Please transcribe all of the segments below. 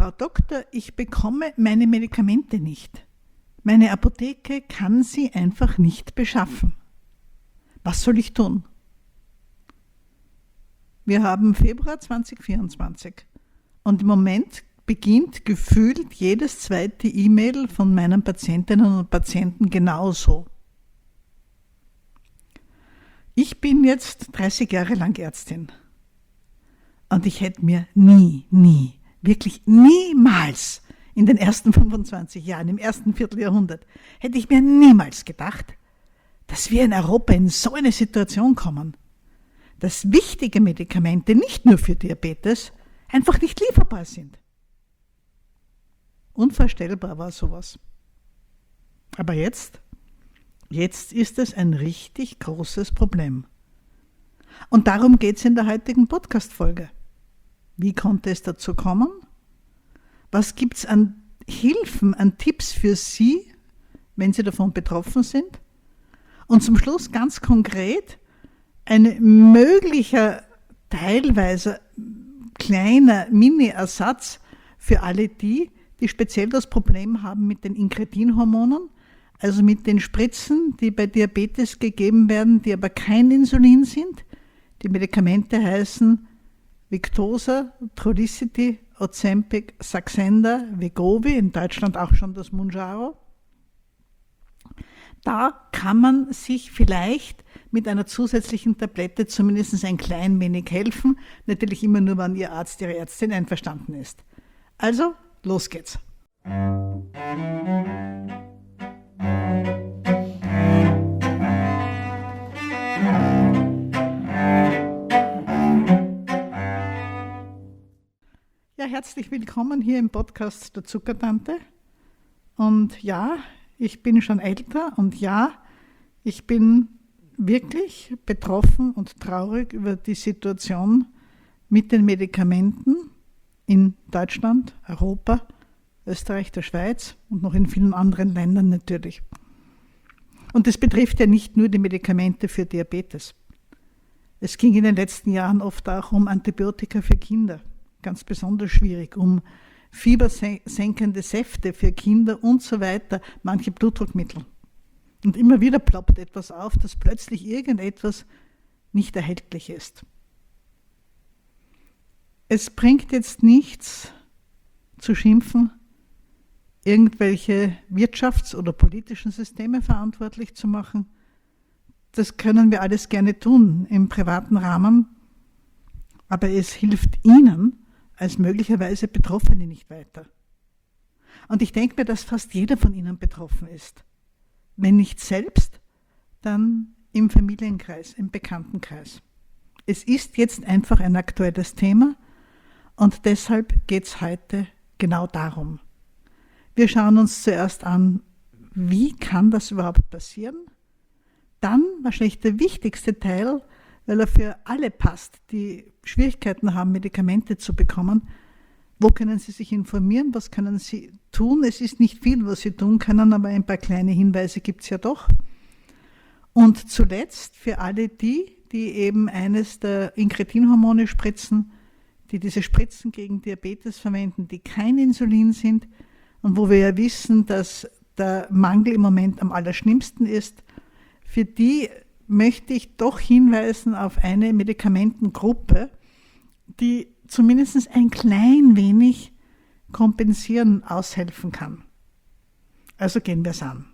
Frau Doktor, ich bekomme meine Medikamente nicht. Meine Apotheke kann sie einfach nicht beschaffen. Was soll ich tun? Wir haben Februar 2024 und im Moment beginnt gefühlt jedes zweite E-Mail von meinen Patientinnen und Patienten genauso. Ich bin jetzt 30 Jahre lang Ärztin und ich hätte mir wirklich niemals in den ersten 25 Jahren, im ersten Vierteljahrhundert, hätte ich mir niemals gedacht, dass wir in Europa in so eine Situation kommen, dass wichtige Medikamente nicht nur für Diabetes einfach nicht lieferbar sind. Unvorstellbar war sowas. Aber jetzt ist es ein richtig großes Problem. Und darum geht es in der heutigen Podcast-Folge. Wie konnte es dazu kommen? Was gibt es an Hilfen, an Tipps für Sie, wenn Sie davon betroffen sind? Und zum Schluss ganz konkret ein möglicher, teilweise kleiner Mini-Ersatz für alle die speziell das Problem haben mit den Inkretinhormonen, also mit den Spritzen, die bei Diabetes gegeben werden, die aber kein Insulin sind. Die Medikamente heißen Victoza, Trulicity, Ozempic, Saxenda, Wegovy, in Deutschland auch schon das Mounjaro. Da kann man sich vielleicht mit einer zusätzlichen Tablette zumindest ein klein wenig helfen, natürlich immer nur, wenn Ihr Arzt, Ihre Ärztin einverstanden ist. Also, los geht's. Ja, herzlich willkommen hier im Podcast der Zuckertante. Und ja, ich bin schon älter und ja, ich bin wirklich betroffen und traurig über die Situation mit den Medikamenten in Deutschland, Europa, Österreich, der Schweiz und noch in vielen anderen Ländern natürlich. Und das betrifft ja nicht nur die Medikamente für Diabetes. Es ging in den letzten Jahren oft auch um Antibiotika für Kinder, ganz besonders schwierig, um fiebersenkende Säfte für Kinder und so weiter, manche Blutdruckmittel. Und immer wieder ploppt etwas auf, dass plötzlich irgendetwas nicht erhältlich ist. Es bringt jetzt nichts zu schimpfen, irgendwelche wirtschafts- oder politischen Systeme verantwortlich zu machen. Das können wir alles gerne tun im privaten Rahmen, aber es hilft Ihnen als möglicherweise Betroffene nicht weiter. Und ich denke mir, dass fast jeder von Ihnen betroffen ist. Wenn nicht selbst, dann im Familienkreis, im Bekanntenkreis. Es ist jetzt einfach ein aktuelles Thema und deshalb geht es heute genau darum. Wir schauen uns zuerst an, wie kann das überhaupt passieren? Dann wahrscheinlich der wichtigste Teil, weil er für alle passt, die Schwierigkeiten haben, Medikamente zu bekommen. Wo können Sie sich informieren? Was können Sie tun? Es ist nicht viel, was Sie tun können, aber ein paar kleine Hinweise gibt es ja doch. Und zuletzt für alle die eben eines der Inkretinhormone spritzen, die diese Spritzen gegen Diabetes verwenden, die kein Insulin sind und wo wir ja wissen, dass der Mangel im Moment am allerschlimmsten ist, für die möchte ich doch hinweisen auf eine Medikamentengruppe, die zumindest ein klein wenig kompensieren, aushelfen kann. Also gehen wir es an.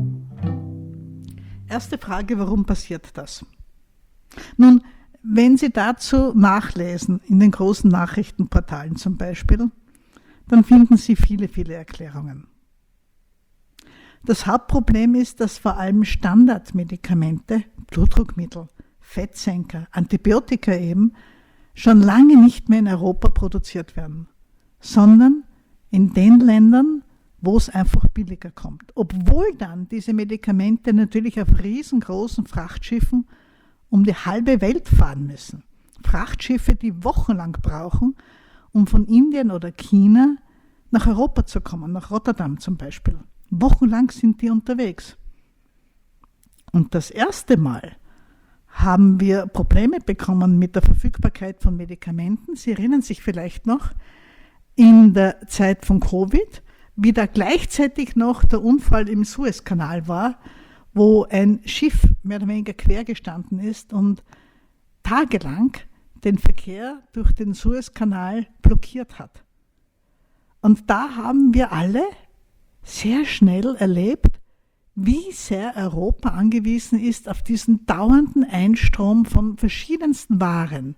Erste Frage, warum passiert das? Nun, wenn Sie dazu nachlesen, in den großen Nachrichtenportalen zum Beispiel, dann finden Sie viele, viele Erklärungen. Das Hauptproblem ist, dass vor allem Standardmedikamente, Blutdruckmittel, Fettsenker, Antibiotika eben, schon lange nicht mehr in Europa produziert werden, sondern in den Ländern, wo es einfach billiger kommt. Obwohl dann diese Medikamente natürlich auf riesengroßen Frachtschiffen um die halbe Welt fahren müssen. Frachtschiffe, die wochenlang brauchen, um von Indien oder China nach Europa zu kommen, nach Rotterdam zum Beispiel. Wochenlang sind die unterwegs. Und das erste Mal haben wir Probleme bekommen mit der Verfügbarkeit von Medikamenten. Sie erinnern sich vielleicht noch, in der Zeit von Covid, wie da gleichzeitig noch der Unfall im Suezkanal war, wo ein Schiff mehr oder weniger quer gestanden ist und tagelang den Verkehr durch den Suezkanal blockiert hat. Und da haben wir alle sehr schnell erlebt, wie sehr Europa angewiesen ist auf diesen dauernden Einstrom von verschiedensten Waren.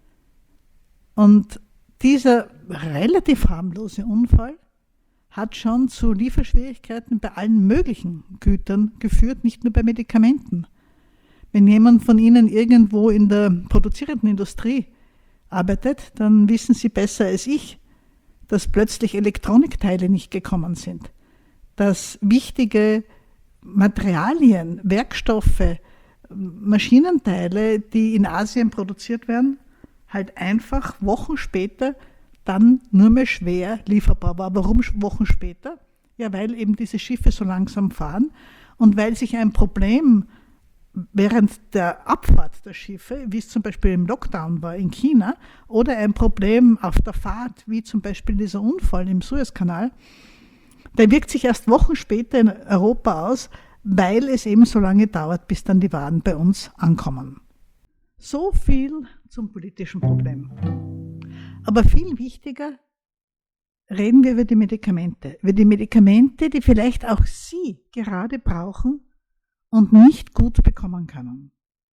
Und dieser relativ harmlose Unfall hat schon zu Lieferschwierigkeiten bei allen möglichen Gütern geführt, nicht nur bei Medikamenten. Wenn jemand von Ihnen irgendwo in der produzierenden Industrie arbeitet, dann wissen Sie besser als ich, dass plötzlich Elektronikteile nicht gekommen sind, dass wichtige Materialien, Werkstoffe, Maschinenteile, die in Asien produziert werden, halt einfach Wochen später dann nur mehr schwer lieferbar war. Warum Wochen später? Ja, weil eben diese Schiffe so langsam fahren und weil sich ein Problem während der Abfahrt der Schiffe, wie es zum Beispiel im Lockdown war in China, oder ein Problem auf der Fahrt, wie zum Beispiel dieser Unfall im Suezkanal, der wirkt sich erst Wochen später in Europa aus, weil es eben so lange dauert, bis dann die Waren bei uns ankommen. So viel zum politischen Problem. Aber viel wichtiger, reden wir über die Medikamente. Über die Medikamente, die vielleicht auch Sie gerade brauchen und nicht gut bekommen können.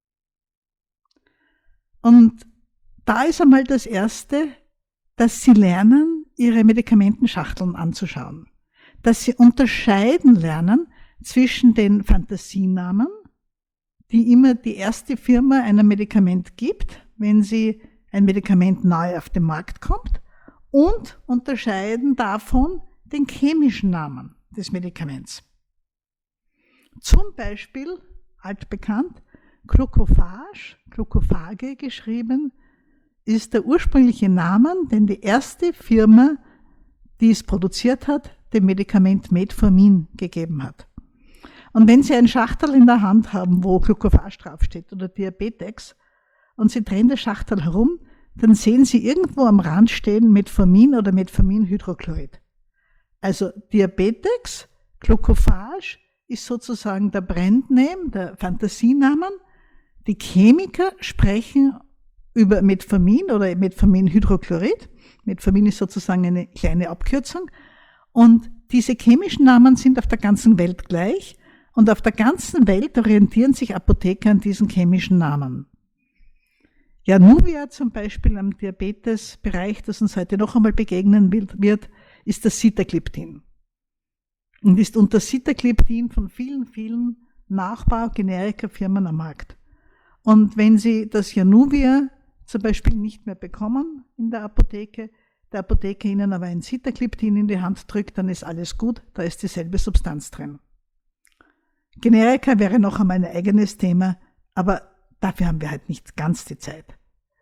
Und da ist einmal das Erste, dass Sie lernen, Ihre Medikamentenschachteln anzuschauen. Dass Sie unterscheiden lernen zwischen den Fantasienamen, die immer die erste Firma einem Medikament gibt, wenn sie ein Medikament neu auf den Markt kommt, und unterscheiden davon den chemischen Namen des Medikaments. Zum Beispiel, altbekannt, Glucophage geschrieben, ist der ursprüngliche Name, den die erste Firma, die es produziert hat, dem Medikament Metformin gegeben hat. Und wenn Sie ein Schachtel in der Hand haben, wo Glucophage draufsteht oder Diabetex, und Sie drehen das Schachtel herum, dann sehen Sie irgendwo am Rand stehen Metformin oder Metforminhydrochlorid. Also Diabetex, Glucophage ist sozusagen der Brandname, der Fantasienamen. Die Chemiker sprechen über Metformin oder Metforminhydrochlorid. Metformin ist sozusagen eine kleine Abkürzung. Und diese chemischen Namen sind auf der ganzen Welt gleich. Und auf der ganzen Welt orientieren sich Apotheker an diesen chemischen Namen. Januvia zum Beispiel am Diabetesbereich, das uns heute noch einmal begegnen wird, ist das Sitagliptin. Und ist unter Sitagliptin von vielen, vielen Nachbau-Generika-Firmen am Markt. Und wenn Sie das Januvia zum Beispiel nicht mehr bekommen in der Apotheke, der Apotheker Ihnen aber ein Sitagliptin in die Hand drückt, dann ist alles gut, da ist dieselbe Substanz drin. Generika wäre noch einmal ein eigenes Thema, aber dafür haben wir halt nicht ganz die Zeit.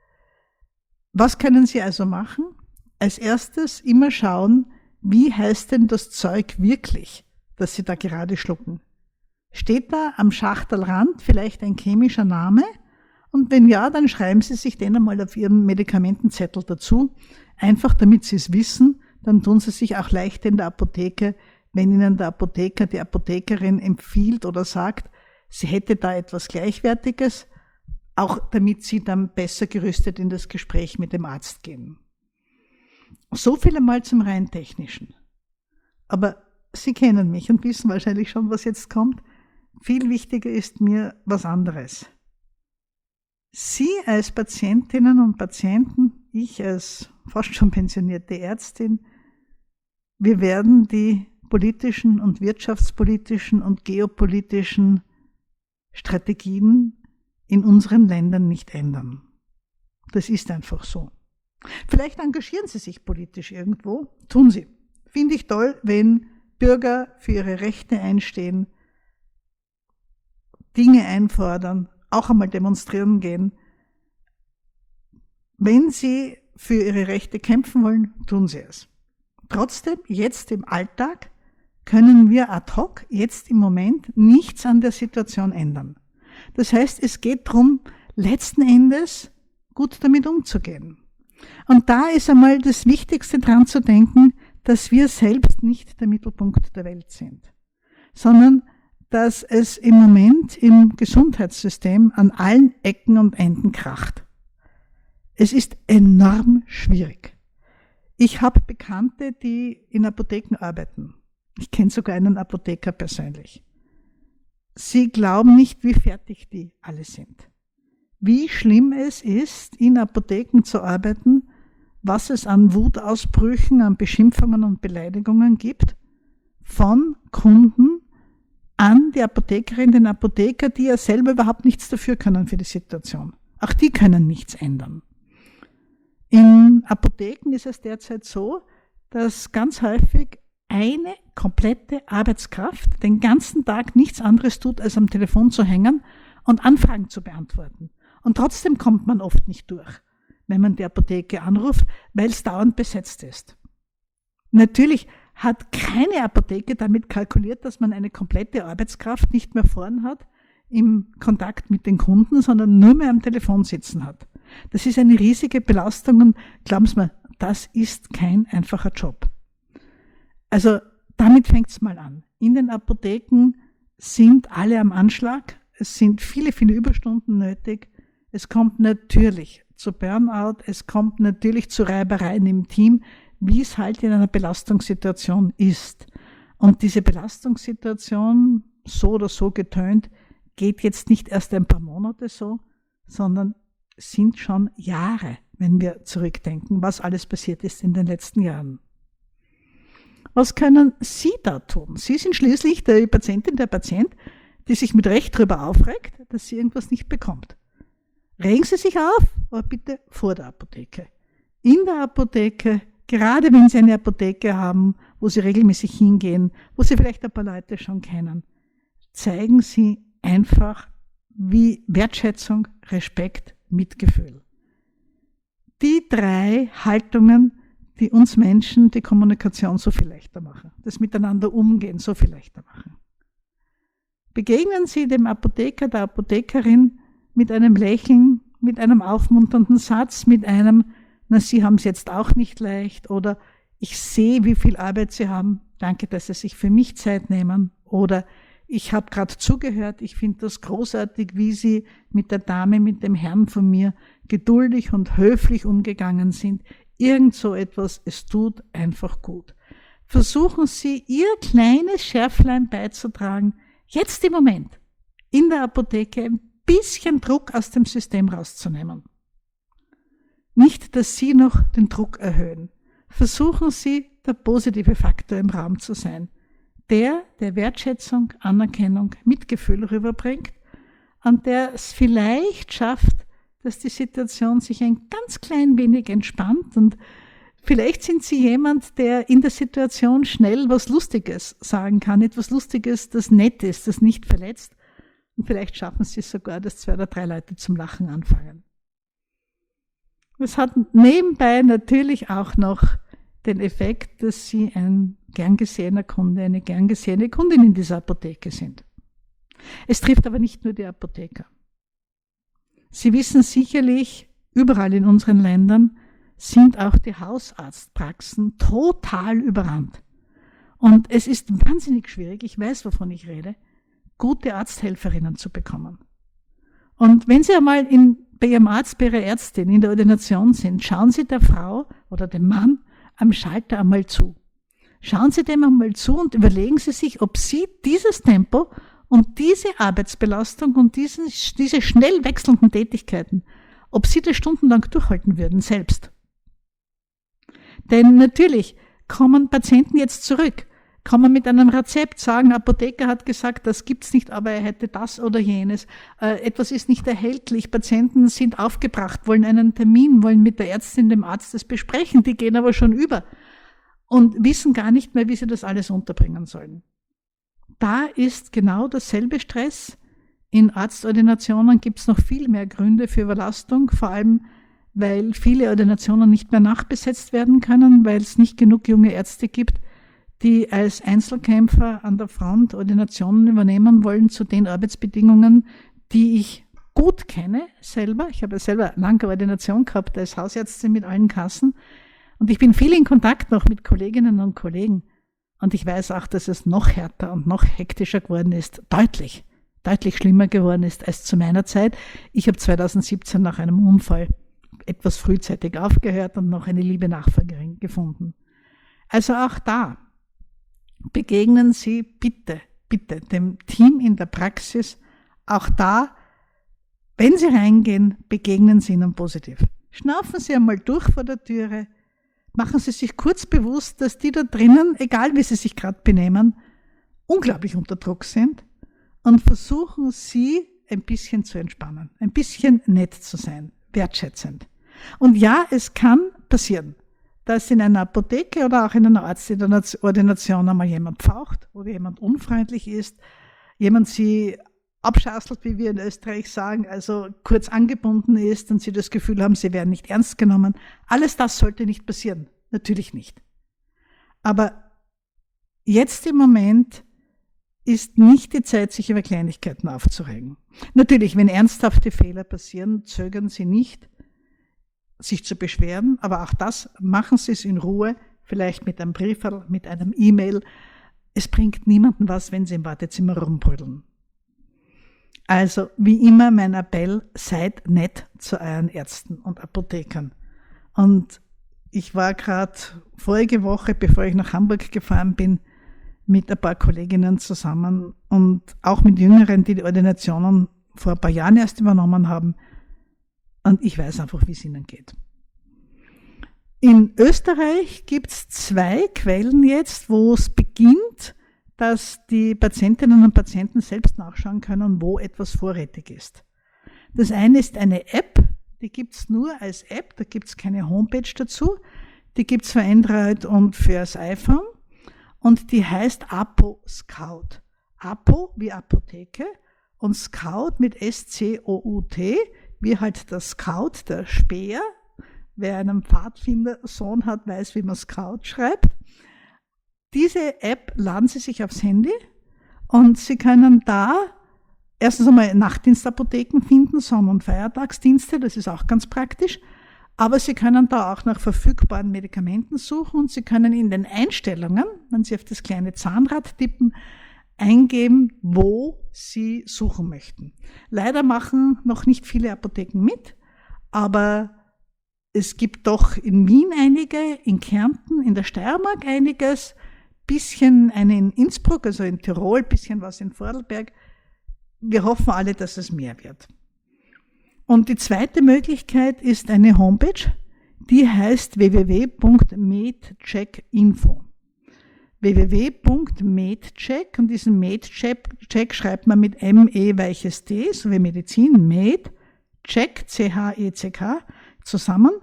Was können Sie also machen? Als erstes immer schauen, wie heißt denn das Zeug wirklich, das Sie da gerade schlucken? Steht da am Schachtelrand vielleicht ein chemischer Name? Und wenn ja, dann schreiben Sie sich den einmal auf Ihren Medikamentenzettel dazu, einfach damit Sie es wissen, dann tun Sie sich auch leicht in der Apotheke, wenn Ihnen der Apotheker, die Apothekerin empfiehlt oder sagt, sie hätte da etwas Gleichwertiges, auch damit Sie dann besser gerüstet in das Gespräch mit dem Arzt gehen. So viel einmal zum rein Technischen. Aber Sie kennen mich und wissen wahrscheinlich schon, was jetzt kommt. Viel wichtiger ist mir was anderes. Sie als Patientinnen und Patienten, ich als fast schon pensionierte Ärztin, wir werden die politischen und wirtschaftspolitischen und geopolitischen Strategien in unseren Ländern nicht ändern. Das ist einfach so. Vielleicht engagieren Sie sich politisch irgendwo, tun Sie. Finde ich toll, wenn Bürger für ihre Rechte einstehen, Dinge einfordern, auch einmal demonstrieren gehen. Wenn Sie für Ihre Rechte kämpfen wollen, tun Sie es. Trotzdem, jetzt im Alltag können wir ad hoc, jetzt im Moment, nichts an der Situation ändern. Das heißt, es geht darum, letzten Endes gut damit umzugehen. Und da ist einmal das Wichtigste dran zu denken, dass wir selbst nicht der Mittelpunkt der Welt sind, sondern dass es im Moment im Gesundheitssystem an allen Ecken und Enden kracht. Es ist enorm schwierig. Ich habe Bekannte, die in Apotheken arbeiten. Ich kenne sogar einen Apotheker persönlich. Sie glauben nicht, wie fertig die alle sind. Wie schlimm es ist, in Apotheken zu arbeiten, was es an Wutausbrüchen, an Beschimpfungen und Beleidigungen gibt, von Kunden an die Apothekerin, den Apotheker, die ja selber überhaupt nichts dafür können für die Situation. Auch die können nichts ändern. In Apotheken ist es derzeit so, dass ganz häufig eine komplette Arbeitskraft den ganzen Tag nichts anderes tut, als am Telefon zu hängen und Anfragen zu beantworten. Und trotzdem kommt man oft nicht durch, wenn man die Apotheke anruft, weil es dauernd besetzt ist. Natürlich hat keine Apotheke damit kalkuliert, dass man eine komplette Arbeitskraft nicht mehr vorn hat im Kontakt mit den Kunden, sondern nur mehr am Telefon sitzen hat. Das ist eine riesige Belastung und glauben Sie mir, das ist kein einfacher Job. Also damit fängt es mal an. In den Apotheken sind alle am Anschlag. Es sind viele, viele Überstunden nötig. Es kommt natürlich zu Burnout. Es kommt natürlich zu Reibereien im Team, wie es halt in einer Belastungssituation ist. Und diese Belastungssituation, so oder so getönt, geht jetzt nicht erst ein paar Monate so, sondern sind schon Jahre, wenn wir zurückdenken, was alles passiert ist in den letzten Jahren. Was können Sie da tun? Sie sind schließlich die Patientin, der Patient, die sich mit Recht darüber aufregt, dass sie irgendwas nicht bekommt. Regen Sie sich auf, aber bitte vor der Apotheke. In der Apotheke, gerade wenn Sie eine Apotheke haben, wo Sie regelmäßig hingehen, wo Sie vielleicht ein paar Leute schon kennen, zeigen Sie einfach wie Wertschätzung, Respekt, Mitgefühl. Die 3 Haltungen, die uns Menschen die Kommunikation so viel leichter machen, das Miteinander umgehen so viel leichter machen. Begegnen Sie dem Apotheker, der Apothekerin mit einem Lächeln, mit einem aufmunternden Satz, mit einem, na, Sie haben es jetzt auch nicht leicht, oder ich sehe, wie viel Arbeit Sie haben, danke, dass Sie sich für mich Zeit nehmen, oder ich habe gerade zugehört, ich finde das großartig, wie Sie mit der Dame, mit dem Herrn von mir geduldig und höflich umgegangen sind. Irgend so etwas, es tut einfach gut. Versuchen Sie, Ihr kleines Schärflein beizutragen, jetzt im Moment in der Apotheke ein bisschen Druck aus dem System rauszunehmen. Nicht, dass Sie noch den Druck erhöhen. Versuchen Sie, der positive Faktor im Raum zu sein, der Wertschätzung, Anerkennung, Mitgefühl rüberbringt und der es vielleicht schafft, dass die Situation sich ein ganz klein wenig entspannt, und vielleicht sind Sie jemand, der in der Situation schnell was Lustiges sagen kann, etwas Lustiges, das nett ist, das nicht verletzt, und vielleicht schaffen Sie es sogar, dass 2 oder 3 Leute zum Lachen anfangen. Es hat nebenbei natürlich auch noch den Effekt, dass Sie ein gern gesehener Kunde, eine gern gesehene Kundin in dieser Apotheke sind. Es trifft aber nicht nur die Apotheker. Sie wissen sicherlich, überall in unseren Ländern sind auch die Hausarztpraxen total überrannt. Und es ist wahnsinnig schwierig, ich weiß, wovon ich rede, gute Arzthelferinnen zu bekommen. Und wenn Sie einmal bei Ihrem Arzt, bei Ihrer Ärztin in der Ordination sind, schauen Sie der Frau oder dem Mann am Schalter einmal zu. Schauen Sie dem einmal zu und überlegen Sie sich, ob Sie dieses Tempo und diese Arbeitsbelastung und diese schnell wechselnden Tätigkeiten, ob Sie das stundenlang durchhalten würden, selbst. Denn natürlich kommen Patienten jetzt zurück, kommen mit einem Rezept, sagen, Apotheker hat gesagt, das gibt's nicht, aber er hätte das oder jenes. Etwas ist nicht erhältlich, Patienten sind aufgebracht, wollen einen Termin, wollen mit der Ärztin, dem Arzt das besprechen, die gehen aber schon über und wissen gar nicht mehr, wie sie das alles unterbringen sollen. Da ist genau dasselbe Stress. In Arztordinationen gibt es noch viel mehr Gründe für Überlastung, vor allem weil viele Ordinationen nicht mehr nachbesetzt werden können, weil es nicht genug junge Ärzte gibt, die als Einzelkämpfer an der Front Ordinationen übernehmen wollen zu den Arbeitsbedingungen, die ich gut kenne selber. Ich habe ja selber lange Ordination gehabt als Hausärztin mit allen Kassen. Und ich bin viel in Kontakt noch mit Kolleginnen und Kollegen. Und ich weiß auch, dass es noch härter und noch hektischer geworden ist. Deutlich schlimmer geworden ist als zu meiner Zeit. Ich habe 2017 nach einem Unfall etwas frühzeitig aufgehört und noch eine liebe Nachfolgerin gefunden. Also auch da begegnen Sie bitte dem Team in der Praxis. Auch da, wenn Sie reingehen, begegnen Sie ihnen positiv. Schnaufen Sie einmal durch vor der Türe. Machen Sie sich kurz bewusst, dass die da drinnen, egal wie sie sich gerade benehmen, unglaublich unter Druck sind, und versuchen Sie ein bisschen zu entspannen, ein bisschen nett zu sein, wertschätzend. Und ja, es kann passieren, dass in einer Apotheke oder auch in einer Arztordination einmal jemand pfaucht oder jemand unfreundlich ist, jemand Sie abschasselt, wie wir in Österreich sagen, also kurz angebunden ist und Sie das Gefühl haben, Sie werden nicht ernst genommen. Alles das sollte nicht passieren. Natürlich nicht. Aber jetzt im Moment ist nicht die Zeit, sich über Kleinigkeiten aufzuregen. Natürlich, wenn ernsthafte Fehler passieren, zögern Sie nicht, sich zu beschweren, aber auch das, machen Sie es in Ruhe, vielleicht mit einem Brief, mit einem E-Mail. Es bringt niemandem was, wenn Sie im Wartezimmer rumbrüllen. Also, wie immer mein Appell, seid nett zu euren Ärzten und Apothekern. Und ich war gerade vorige Woche, bevor ich nach Hamburg gefahren bin, mit ein paar Kolleginnen zusammen und auch mit Jüngeren, die Ordinationen vor ein paar Jahren erst übernommen haben. Und ich weiß einfach, wie es ihnen geht. In Österreich gibt es 2 Quellen jetzt, wo es beginnt, dass die Patientinnen und Patienten selbst nachschauen können, wo etwas vorrätig ist. Das eine ist eine App, die gibt es nur als App, da gibt es keine Homepage dazu. Die gibt es für Android und fürs iPhone. Und die heißt Apo Scout. Apo wie Apotheke und Scout mit S-C-O-U-T, wie halt der Scout, der Späher. Wer einen Pfadfindersohn hat, weiß, wie man Scout schreibt. Diese App laden Sie sich aufs Handy und Sie können da erstens einmal Nachtdienstapotheken finden, Sonn- und Feiertagsdienste, das ist auch ganz praktisch. Aber Sie können da auch nach verfügbaren Medikamenten suchen und Sie können in den Einstellungen, wenn Sie auf das kleine Zahnrad tippen, eingeben, wo Sie suchen möchten. Leider machen noch nicht viele Apotheken mit, aber es gibt doch in Wien einige, in Kärnten, in der Steiermark einiges, bisschen eine in Innsbruck, also in Tirol, bisschen was in Vorarlberg. Wir hoffen alle, dass es mehr wird. Und die zweite Möglichkeit ist eine Homepage, die heißt www.medcheck.info. www.medcheck, und diesen Medcheck schreibt man mit M-E-weiches-D, so wie Medizin, Medcheck, C-H-E-C-K, zusammen,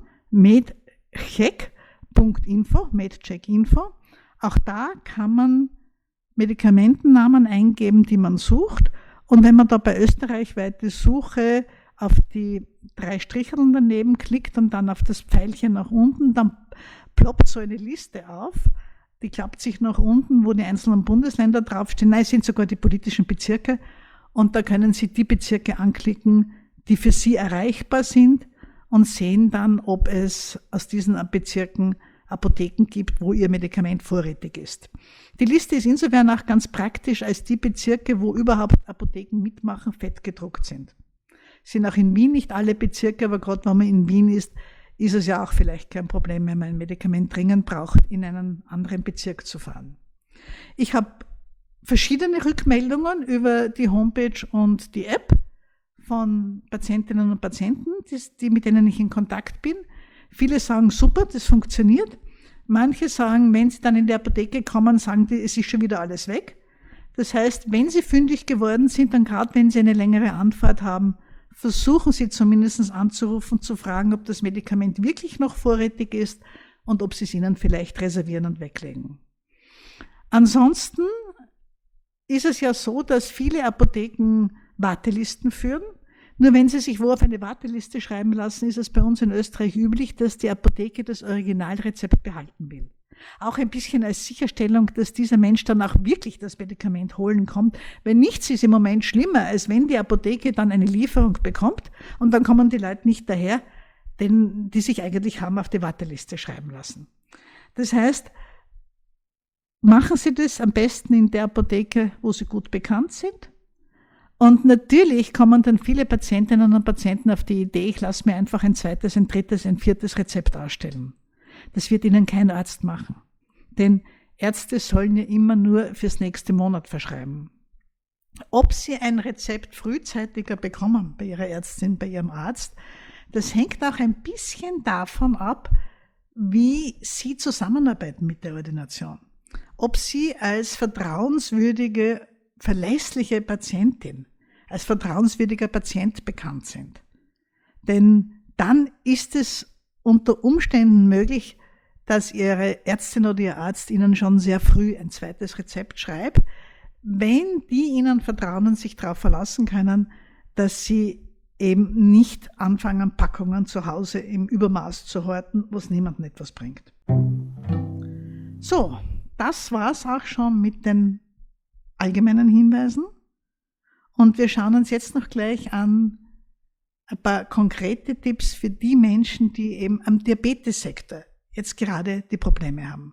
medcheck.info, Medcheck.info. Auch da kann man Medikamentennamen eingeben, die man sucht. Und wenn man da bei österreichweite Suche auf die 3 Stricheln daneben klickt und dann auf das Pfeilchen nach unten, dann ploppt so eine Liste auf. Die klappt sich nach unten, wo die einzelnen Bundesländer draufstehen. Nein, es sind sogar die politischen Bezirke. Und da können Sie die Bezirke anklicken, die für Sie erreichbar sind, und sehen dann, ob es aus diesen Bezirken Apotheken gibt, wo Ihr Medikament vorrätig ist. Die Liste ist insofern auch ganz praktisch, als die Bezirke, wo überhaupt Apotheken mitmachen, fett gedruckt sind. Sind auch in Wien nicht alle Bezirke, aber gerade wenn man in Wien ist es ja auch vielleicht kein Problem, wenn man ein Medikament dringend braucht, in einen anderen Bezirk zu fahren. Ich habe verschiedene Rückmeldungen über die Homepage und die App von Patientinnen und Patienten, mit denen ich in Kontakt bin. Viele sagen, super, das funktioniert. Manche sagen, wenn sie dann in die Apotheke kommen, sagen die, es ist schon wieder alles weg. Das heißt, wenn sie fündig geworden sind, dann gerade wenn sie eine längere Anfahrt haben, versuchen Sie zumindest anzurufen, zu fragen, ob das Medikament wirklich noch vorrätig ist und ob Sie es Ihnen vielleicht reservieren und weglegen. Ansonsten ist es ja so, dass viele Apotheken Wartelisten führen. Nur wenn Sie sich wo auf eine Warteliste schreiben lassen, ist es bei uns in Österreich üblich, dass die Apotheke das Originalrezept behalten will. Auch ein bisschen als Sicherstellung, dass dieser Mensch dann auch wirklich das Medikament holen kommt. Weil nichts ist im Moment schlimmer, als wenn die Apotheke dann eine Lieferung bekommt und dann kommen die Leute nicht daher, denn die sich eigentlich haben auf die Warteliste schreiben lassen. Das heißt, machen Sie das am besten in der Apotheke, wo Sie gut bekannt sind. Und natürlich kommen dann viele Patientinnen und Patienten auf die Idee, ich lasse mir einfach ein zweites, ein drittes, ein viertes Rezept ausstellen. Das wird Ihnen kein Arzt machen. Denn Ärzte sollen ja immer nur fürs nächste Monat verschreiben. Ob Sie ein Rezept frühzeitiger bekommen bei Ihrer Ärztin, bei Ihrem Arzt, das hängt auch ein bisschen davon ab, wie Sie zusammenarbeiten mit der Ordination. Ob Sie als vertrauenswürdige, verlässliche Patientin, als vertrauenswürdiger Patient bekannt sind. Denn dann ist es unter Umständen möglich, dass Ihre Ärztin oder Ihr Arzt Ihnen schon sehr früh ein zweites Rezept schreibt, wenn die Ihnen vertrauen und sich darauf verlassen können, dass Sie eben nicht anfangen, Packungen zu Hause im Übermaß zu horten, wo es niemandem etwas bringt. So, das war's auch schon mit den allgemeinen Hinweisen. Und wir schauen uns jetzt noch gleich an ein paar konkrete Tipps für die Menschen, die eben am Diabetessektor jetzt gerade die Probleme haben.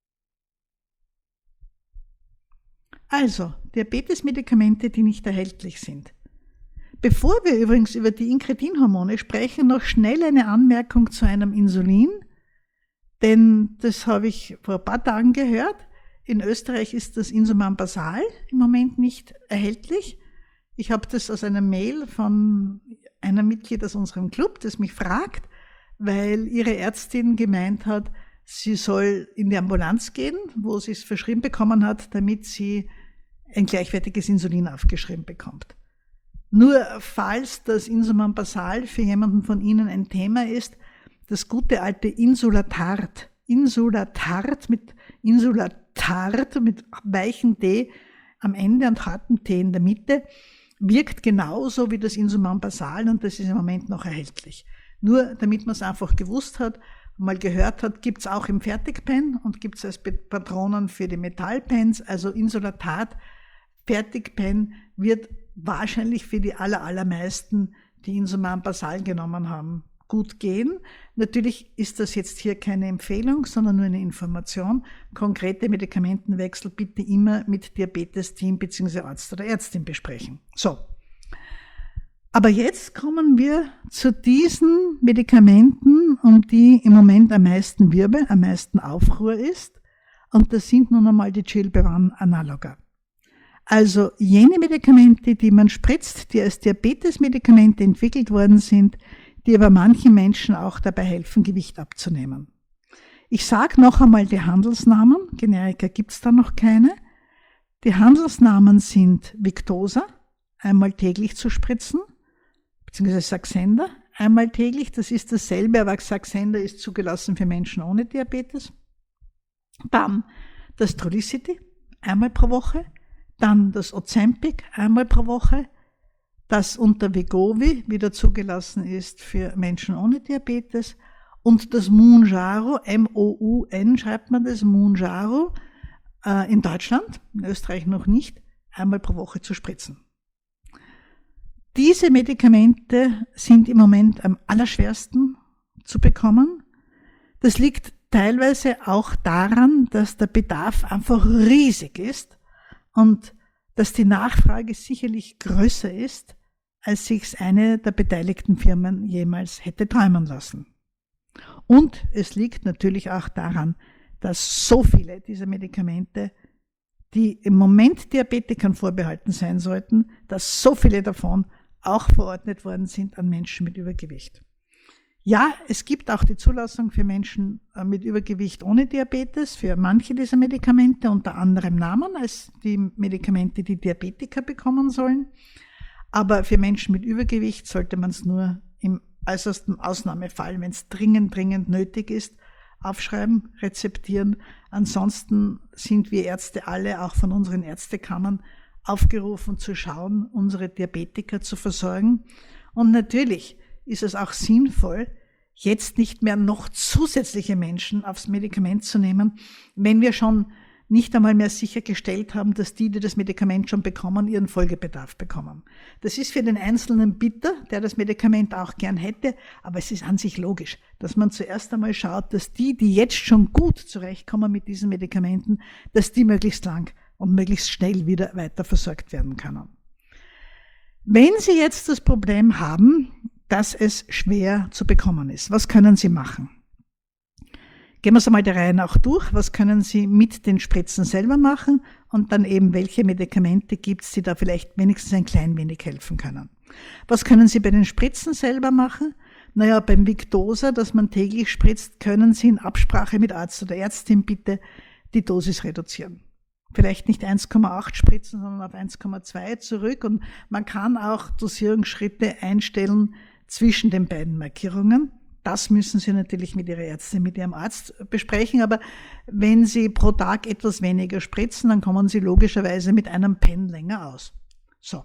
Also, Diabetesmedikamente, die nicht erhältlich sind. Bevor wir übrigens über die Inkretinhormone sprechen, noch schnell eine Anmerkung zu einem Insulin, denn das habe ich vor ein paar Tagen gehört. In Österreich ist das Insuman Basal im Moment nicht erhältlich. Ich habe das aus einer Mail von einer Mitglied aus unserem Club, das mich fragt, weil ihre Ärztin gemeint hat, sie soll in die Ambulanz gehen, wo sie es verschrieben bekommen hat, damit sie ein gleichwertiges Insulin aufgeschrieben bekommt. Nur falls das Insuman Basal für jemanden von Ihnen ein Thema ist, das gute alte Insulatard mit weichem D am Ende und hartem T in der Mitte, wirkt genauso wie das Insuman Basal und das ist im Moment noch erhältlich. Nur damit man es einfach gewusst hat, mal gehört hat, gibt es auch im Fertigpen und gibt es als Patronen für die Metallpens, also Insulatard, Fertigpen wird wahrscheinlich für die allermeisten, die Insuman Basal genommen haben, gut gehen. Natürlich ist das jetzt hier keine Empfehlung, sondern nur eine Information. Konkrete Medikamentenwechsel bitte immer mit Diabetesteam bzw. Arzt oder Ärztin besprechen. So. Aber jetzt kommen wir zu diesen Medikamenten, um die im Moment am meisten Wirbel, am meisten Aufruhr ist. Und das sind nun einmal die Chilbevan-Analoga. Also jene Medikamente, die man spritzt, die als Diabetesmedikamente entwickelt worden sind, die aber manchen Menschen auch dabei helfen, Gewicht abzunehmen. Ich sage noch einmal die Handelsnamen, Generika gibt es da noch keine. Die Handelsnamen sind Victoza, einmal täglich zu spritzen, beziehungsweise Saxenda, einmal täglich, das ist dasselbe, aber Saxenda ist zugelassen für Menschen ohne Diabetes. Dann das Trulicity, einmal pro Woche. Dann das Ozempic, einmal pro Woche. Das unter Wegovy wieder zugelassen ist für Menschen ohne Diabetes. Und das Mounjaro, M-O-U-N schreibt man das, Mounjaro, in Deutschland, in Österreich noch nicht, einmal pro Woche zu spritzen. Diese Medikamente sind im Moment am allerschwersten zu bekommen. Das liegt teilweise auch daran, dass der Bedarf einfach riesig ist und dass die Nachfrage sicherlich größer ist, als sich's eine der beteiligten Firmen jemals hätte träumen lassen. Und es liegt natürlich auch daran, dass so viele dieser Medikamente, die im Moment Diabetikern vorbehalten sein sollten, dass so viele davon auch verordnet worden sind an Menschen mit Übergewicht. Ja, es gibt auch die Zulassung für Menschen mit Übergewicht ohne Diabetes, für manche dieser Medikamente unter anderem Namen als die Medikamente, die Diabetiker bekommen sollen. Aber für Menschen mit Übergewicht sollte man es nur im äußersten Ausnahmefall, wenn es dringend nötig ist, aufschreiben, rezeptieren. Ansonsten sind wir Ärzte alle, auch von unseren Ärztekammern, aufgerufen zu schauen, unsere Diabetiker zu versorgen. Und natürlich ist es auch sinnvoll, jetzt nicht mehr noch zusätzliche Menschen aufs Medikament zu nehmen, wenn wir schon nicht einmal mehr sichergestellt haben, dass die das Medikament schon bekommen, ihren Folgebedarf bekommen. Das ist für den Einzelnen bitter, der das Medikament auch gern hätte, aber es ist an sich logisch, dass man zuerst einmal schaut, dass die jetzt schon gut zurechtkommen mit diesen Medikamenten, dass die möglichst lang und möglichst schnell wieder weiter versorgt werden können. Wenn Sie jetzt das Problem haben, dass es schwer zu bekommen ist, was können Sie machen? Gehen wir es einmal der Reihe nach durch. Was können Sie mit den Spritzen selber machen? Und dann eben, welche Medikamente gibt es, die da vielleicht wenigstens ein klein wenig helfen können? Was können Sie bei den Spritzen selber machen? Naja, beim Victoza, das man täglich spritzt, können Sie in Absprache mit Arzt oder Ärztin bitte die Dosis reduzieren. Vielleicht nicht 1,8 spritzen, sondern auf 1,2 zurück. Und man kann auch Dosierungsschritte einstellen zwischen den beiden Markierungen. Das müssen Sie natürlich mit Ihrer Ärztin, mit Ihrem Arzt besprechen. Aber wenn Sie pro Tag etwas weniger spritzen, dann kommen Sie logischerweise mit einem Pen länger aus. So.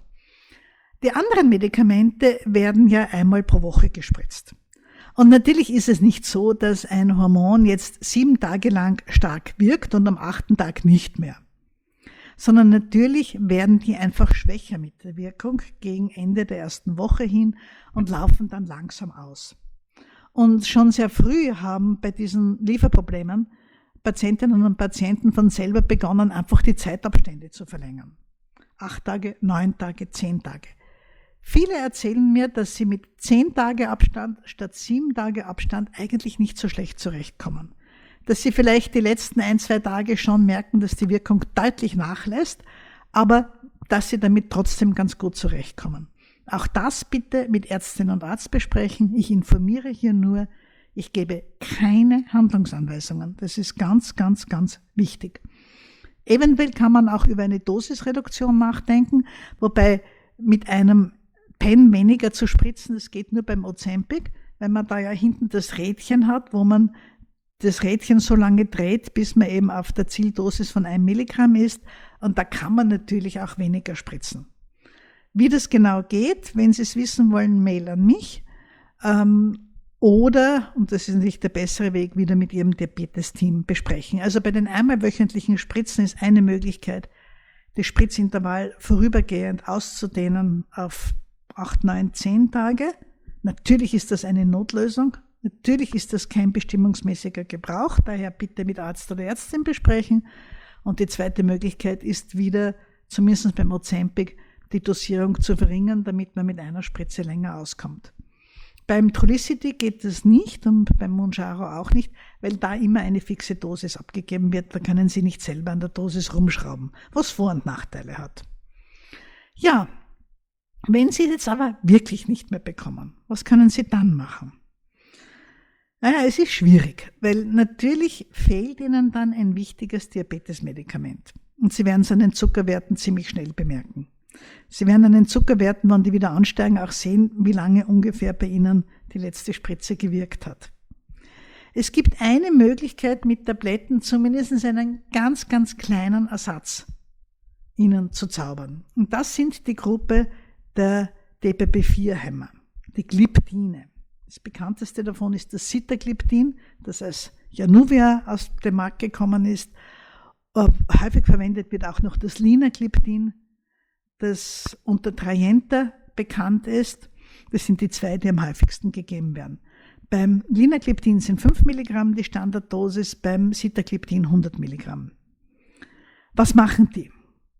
Die anderen Medikamente werden ja einmal pro Woche gespritzt. Und natürlich ist es nicht so, dass ein Hormon jetzt 7 Tage lang stark wirkt und am 8. Tag nicht mehr. Sondern natürlich werden die einfach schwächer mit der Wirkung gegen Ende der ersten Woche hin und laufen dann langsam aus. Und schon sehr früh haben bei diesen Lieferproblemen Patientinnen und Patienten von selber begonnen, einfach die Zeitabstände zu verlängern. 8 Tage, 9 Tage, 10 Tage. Viele erzählen mir, dass sie mit 10 Tage Abstand statt 7 Tage Abstand eigentlich nicht so schlecht zurechtkommen. Dass sie vielleicht die letzten 1-2 Tage schon merken, dass die Wirkung deutlich nachlässt, aber dass sie damit trotzdem ganz gut zurechtkommen. Auch das bitte mit Ärztin und Arzt besprechen. Ich informiere hier nur, ich gebe keine Handlungsanweisungen. Das ist ganz, ganz, ganz wichtig. Eventuell kann man auch über eine Dosisreduktion nachdenken, wobei mit einem Pen weniger zu spritzen, das geht nur beim Ozempic, weil man da ja hinten das Rädchen hat, wo man das Rädchen so lange dreht, bis man eben auf der Zieldosis von 1 Milligramm ist. Und da kann man natürlich auch weniger spritzen. Wie das genau geht, wenn Sie es wissen wollen, Mail an mich. Oder, und das ist natürlich der bessere Weg, wieder mit Ihrem Diabetes-Team besprechen. Also bei den einmal wöchentlichen Spritzen ist eine Möglichkeit, das Spritzintervall vorübergehend auszudehnen auf 8, 9, 10 Tage. Natürlich ist das eine Notlösung. Natürlich ist das kein bestimmungsmäßiger Gebrauch. Daher bitte mit Arzt oder Ärztin besprechen. Und die zweite Möglichkeit ist wieder, zumindest beim Ozempic, die Dosierung zu verringern, damit man mit einer Spritze länger auskommt. Beim Trulicity geht das nicht und beim Mounjaro auch nicht, weil da immer eine fixe Dosis abgegeben wird. Da können Sie nicht selber an der Dosis rumschrauben, was Vor- und Nachteile hat. Ja, wenn Sie jetzt aber wirklich nicht mehr bekommen, was können Sie dann machen? Naja, es ist schwierig, weil natürlich fehlt Ihnen dann ein wichtiges Diabetesmedikament. Und Sie werden es an den Zuckerwerten ziemlich schnell bemerken. Sie werden an den Zuckerwerten, wenn die wieder ansteigen, auch sehen, wie lange ungefähr bei Ihnen die letzte Spritze gewirkt hat. Es gibt eine Möglichkeit, mit Tabletten zumindest einen ganz, ganz kleinen Ersatz Ihnen zu zaubern. Und das sind die Gruppe der DPP-4-Hämmer, die Gliptine. Das bekannteste davon ist das Sitagliptin, das als Januvia aus dem Markt gekommen ist. Häufig verwendet wird auch noch das Linagliptin, das unter Trajenta bekannt ist. Das sind die 2, die am häufigsten gegeben werden. Beim Linagliptin sind 5 Milligramm die Standarddosis, beim Sitagliptin 100 Milligramm. Was machen die?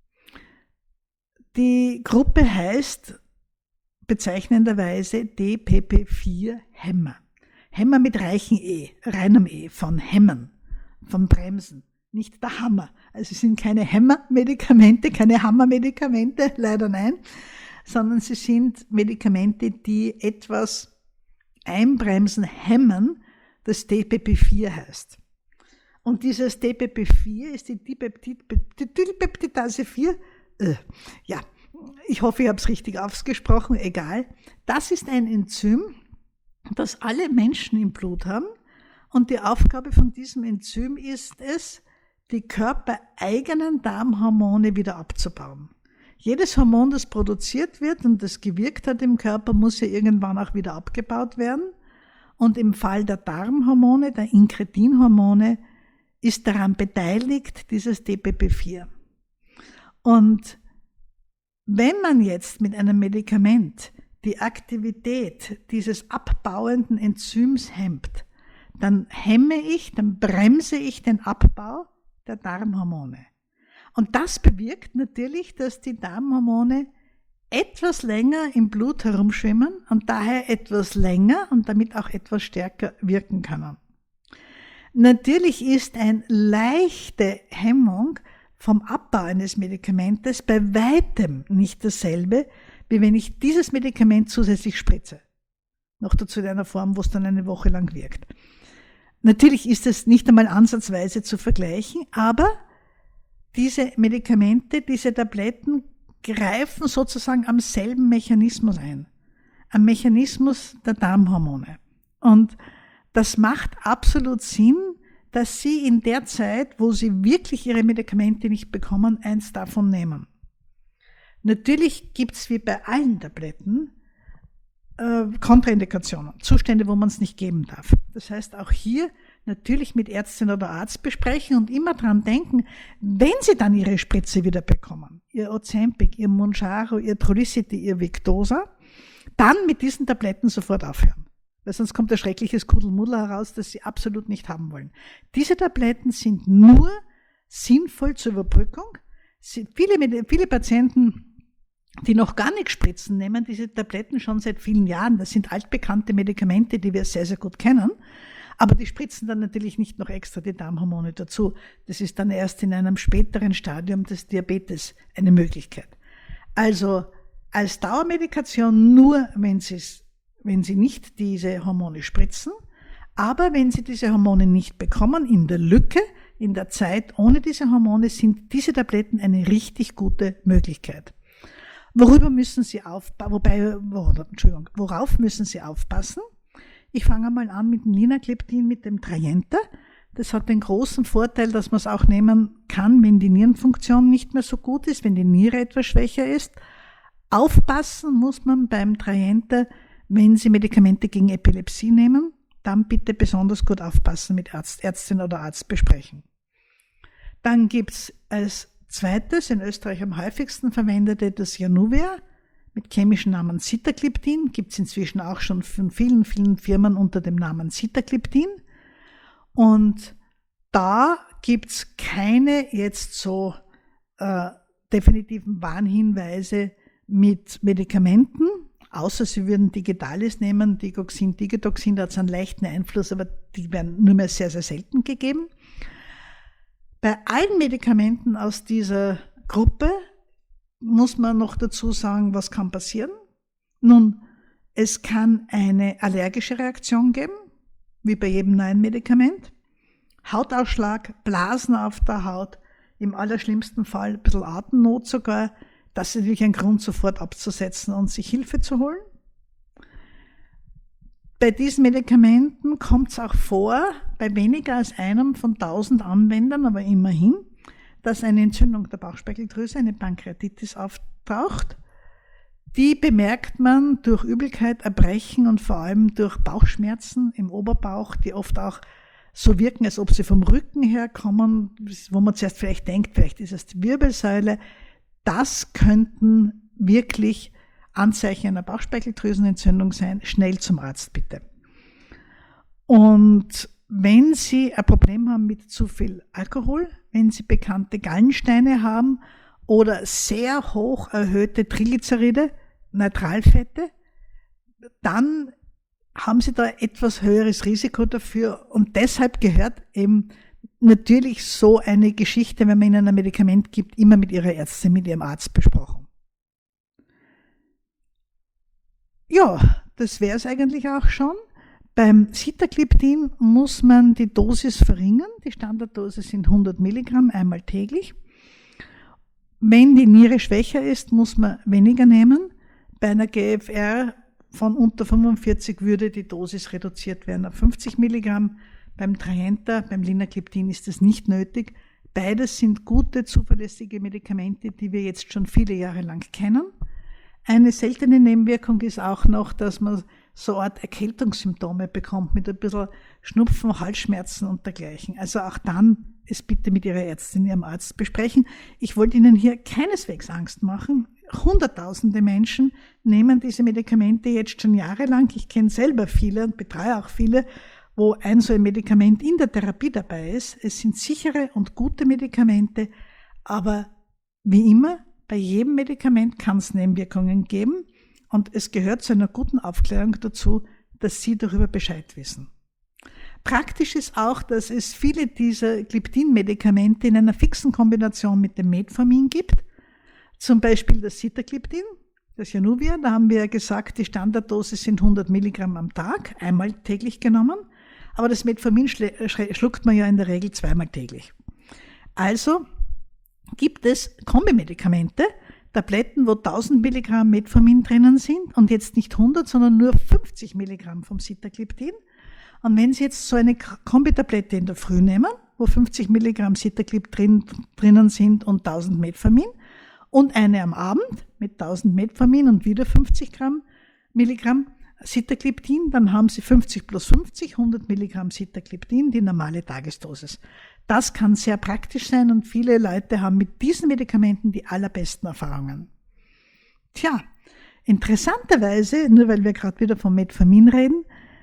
Die Gruppe heißt bezeichnenderweise DPP-4-Hämmer. Hämmer mit reinem E, von Hämmern, von Bremsen. Nicht der Hammer. Also es sind keine Hämmermedikamente, keine Hammermedikamente, leider nein, sondern sie sind Medikamente, die etwas einbremsen, hemmen, das DPP-4 heißt. Und dieses DPP-4 ist die Dipeptidase 4, ja, ich hoffe, ich habe es richtig ausgesprochen, egal. Das ist ein Enzym, das alle Menschen im Blut haben. Und die Aufgabe von diesem Enzym ist es, die körpereigenen Darmhormone wieder abzubauen. Jedes Hormon, das produziert wird und das gewirkt hat im Körper, muss ja irgendwann auch wieder abgebaut werden. Und im Fall der Darmhormone, der Inkretinhormone, ist daran beteiligt dieses DPP-4. Und wenn man jetzt mit einem Medikament die Aktivität dieses abbauenden Enzyms hemmt, dann bremse ich den Abbau der Darmhormone. Und das bewirkt natürlich, dass die Darmhormone etwas länger im Blut herumschwimmen und daher etwas länger und damit auch etwas stärker wirken können. Natürlich ist eine leichte Hemmung vom Abbau eines Medikamentes bei weitem nicht dasselbe, wie wenn ich dieses Medikament zusätzlich spritze. Noch dazu in einer Form, wo es dann eine Woche lang wirkt. Natürlich ist es nicht einmal ansatzweise zu vergleichen, aber diese Medikamente, diese Tabletten greifen sozusagen am selben Mechanismus ein. Am Mechanismus der Darmhormone. Und das macht absolut Sinn, dass Sie in der Zeit, wo Sie wirklich Ihre Medikamente nicht bekommen, eins davon nehmen. Natürlich gibt es wie bei allen Tabletten Kontraindikationen, Zustände, wo man es nicht geben darf. Das heißt, auch hier natürlich mit Ärztin oder Arzt besprechen und immer dran denken, wenn Sie dann Ihre Spritze wieder bekommen, Ihr Ozempic, Ihr Mounjaro, Ihr Trulicity, Ihr Victoza, dann mit diesen Tabletten sofort aufhören. Weil sonst kommt ein schreckliches Kuddelmuddel heraus, das Sie absolut nicht haben wollen. Diese Tabletten sind nur sinnvoll zur Überbrückung. Viele Patienten, die noch gar nicht spritzen, nehmen diese Tabletten schon seit vielen Jahren. Das sind altbekannte Medikamente, die wir sehr, sehr gut kennen. Aber die spritzen dann natürlich nicht noch extra die Darmhormone dazu. Das ist dann erst in einem späteren Stadium des Diabetes eine Möglichkeit. Also als Dauermedikation nur, wenn Sie nicht diese Hormone spritzen, aber wenn Sie diese Hormone nicht bekommen, in der Lücke, in der Zeit ohne diese Hormone, sind diese Tabletten eine richtig gute Möglichkeit. Worauf müssen Sie aufpassen? Ich fange mal an mit dem Linagliptin, mit dem Trajenta. Das hat den großen Vorteil, dass man es auch nehmen kann, wenn die Nierenfunktion nicht mehr so gut ist, wenn die Niere etwas schwächer ist. Aufpassen muss man beim Trajenta, wenn Sie Medikamente gegen Epilepsie nehmen, dann bitte besonders gut aufpassen, mit Ärztin oder Arzt besprechen. Dann gibt's als zweites, in Österreich am häufigsten verwendete, das Januvia mit chemischen Namen Sitagliptin, gibt's inzwischen auch schon von vielen, vielen Firmen unter dem Namen Sitagliptin. Und da gibt's keine jetzt so definitiven Warnhinweise mit Medikamenten, außer Sie würden Digitalis nehmen, Digoxin, Digitoxin, da hat es einen leichten Einfluss, aber die werden nur mehr sehr, sehr selten gegeben. Bei allen Medikamenten aus dieser Gruppe muss man noch dazu sagen, was kann passieren. Nun, es kann eine allergische Reaktion geben, wie bei jedem neuen Medikament. Hautausschlag, Blasen auf der Haut, im allerschlimmsten Fall ein bisschen Atemnot sogar. Das ist natürlich ein Grund, sofort abzusetzen und sich Hilfe zu holen. Bei diesen Medikamenten kommt es auch vor, bei weniger als einem von 1000 Anwendern, aber immerhin, dass eine Entzündung der Bauchspeicheldrüse, eine Pankreatitis auftaucht. Die bemerkt man durch Übelkeit, Erbrechen und vor allem durch Bauchschmerzen im Oberbauch, die oft auch so wirken, als ob sie vom Rücken herkommen, wo man zuerst vielleicht denkt, vielleicht ist es die Wirbelsäule. Das könnten wirklich Anzeichen einer Bauchspeicheldrüsenentzündung sein. Schnell zum Arzt bitte. Und wenn Sie ein Problem haben mit zu viel Alkohol, wenn Sie bekannte Gallensteine haben oder sehr hoch erhöhte Triglyceride, Neutralfette, dann haben Sie da etwas höheres Risiko dafür. Und deshalb gehört eben natürlich so eine Geschichte, wenn man Ihnen ein Medikament gibt, immer mit Ihrer Ärztin, mit Ihrem Arzt besprochen. Ja, das wäre es eigentlich auch schon. Beim Sitagliptin muss man die Dosis verringern. Die Standarddosis sind 100 Milligramm einmal täglich. Wenn die Niere schwächer ist, muss man weniger nehmen. Bei einer GFR von unter 45 würde die Dosis reduziert werden auf 50 Milligramm. Beim Trajenta, beim Linagliptin ist das nicht nötig. Beides sind gute, zuverlässige Medikamente, die wir jetzt schon viele Jahre lang kennen. Eine seltene Nebenwirkung ist auch noch, dass man so eine Art Erkältungssymptome bekommt, mit ein bisschen Schnupfen, Halsschmerzen und dergleichen. Also auch dann es bitte mit Ihrer Ärztin, Ihrem Arzt besprechen. Ich wollte Ihnen hier keineswegs Angst machen. Hunderttausende Menschen nehmen diese Medikamente jetzt schon jahrelang. Ich kenne selber viele und betreue auch viele, wo so ein Medikament in der Therapie dabei ist. Es sind sichere und gute Medikamente, aber wie immer, bei jedem Medikament kann es Nebenwirkungen geben und es gehört zu einer guten Aufklärung dazu, dass Sie darüber Bescheid wissen. Praktisch ist auch, dass es viele dieser Gliptin-Medikamente in einer fixen Kombination mit dem Metformin gibt. Zum Beispiel das Sitagliptin, das Januvia. Da haben wir ja gesagt, die Standarddosis sind 100 Milligramm am Tag, einmal täglich genommen. Aber das Metformin schluckt man ja in der Regel zweimal täglich. Also gibt es Kombimedikamente, Tabletten, wo 1000 Milligramm Metformin drinnen sind und jetzt nicht 100, sondern nur 50 Milligramm vom Sitagliptin. Und wenn Sie jetzt so eine Kombitablette in der Früh nehmen, wo 50 Milligramm Sitaglip drinnen sind und 1000 Metformin, und eine am Abend mit 1000 Metformin und wieder 50 Milligramm Sitagliptin, dann haben Sie 50 plus 50, 100 Milligramm Sitagliptin, die normale Tagesdosis. Das kann sehr praktisch sein und viele Leute haben mit diesen Medikamenten die allerbesten Erfahrungen. Tja, interessanterweise, nur weil wir gerade wieder vom Metformin reden,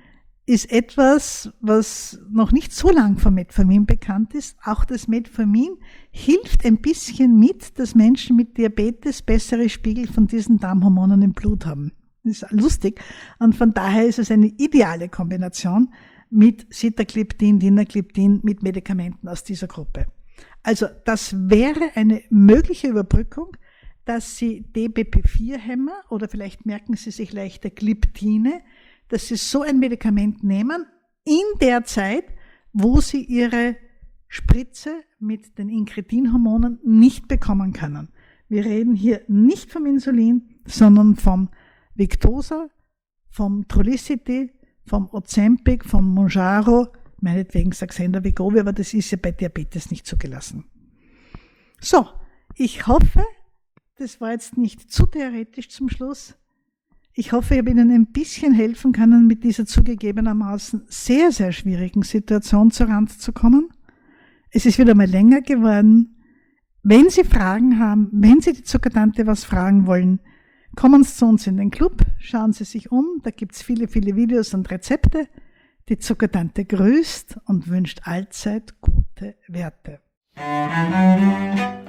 ist etwas, was noch nicht so lang vom Metformin bekannt ist. Auch das Metformin hilft ein bisschen mit, dass Menschen mit Diabetes bessere Spiegel von diesen Darmhormonen im Blut haben. Das ist lustig. Und von daher ist es eine ideale Kombination mit Sitagliptin, Linagliptin, mit Medikamenten aus dieser Gruppe. Also das wäre eine mögliche Überbrückung, dass Sie DPP-4-Hämmer oder vielleicht merken Sie sich leichter Gliptine, dass Sie so ein Medikament nehmen in der Zeit, wo Sie Ihre Spritze mit den Inkretinhormonen nicht bekommen können. Wir reden hier nicht vom Insulin, sondern vom Victoza, vom Trulicity, vom Ozempic, vom Mounjaro, meinetwegen Saxenda Wegovy, aber das ist ja bei Diabetes nicht zugelassen. So, ich hoffe, das war jetzt nicht zu theoretisch zum Schluss. Ich hoffe, ich habe Ihnen ein bisschen helfen können, mit dieser zugegebenermaßen sehr, sehr schwierigen Situation zur Rand zu kommen. Es ist wieder mal länger geworden. Wenn Sie Fragen haben, wenn Sie die Zuckertante was fragen wollen, kommen Sie zu uns in den Club, schauen Sie sich um, da gibt es viele, viele Videos und Rezepte. Die Zuckertante grüßt und wünscht allzeit gute Werte.